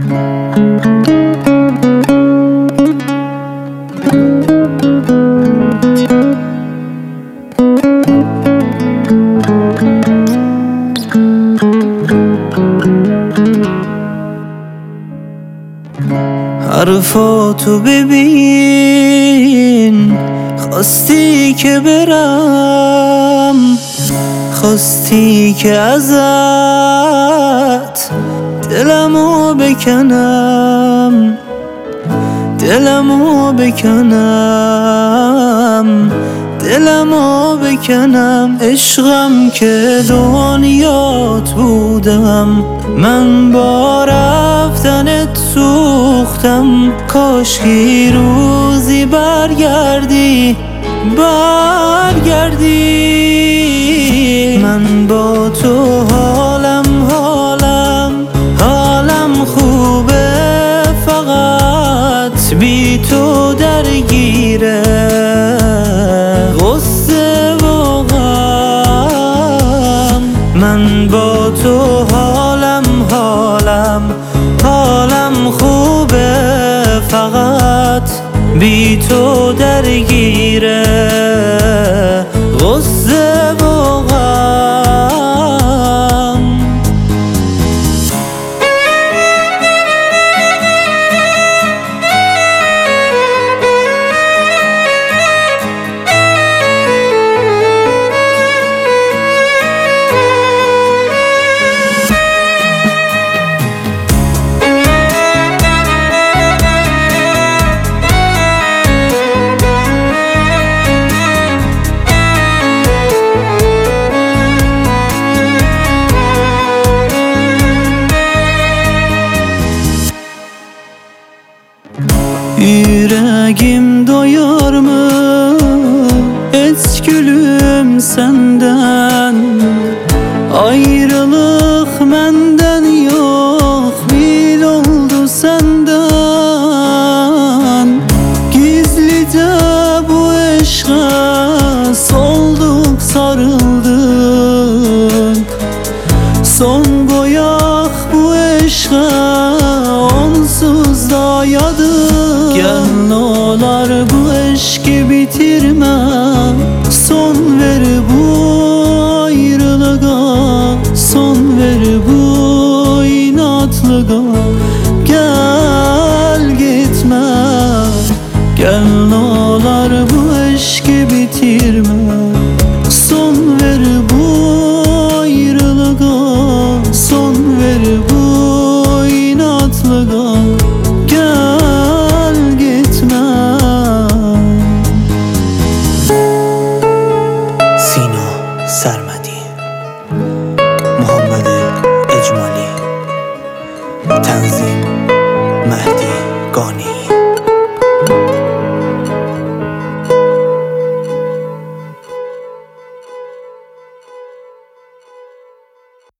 حرفاتو ببین، خواستی که برم، خواستی که ازت دلمو بکنم، دلمو بکنم، دلمو بکنم. عشقم که دنیات بودم، من با رفتنت سوختم. کاشکی روزی برگردی، برگردی. من با تو حالم خوبه، فقط بی تو درگیره غصه و غم. من با تو حالم خوبه، فقط بی تو درگیره غصه و غم. Yüreğim doyar mı hiç gülüm senden? Ayrılık menden yok, bil oldu senden. Gizlice bu aşka solduk, sarıldık. Son koyak bu aşka, onsuz da yadık.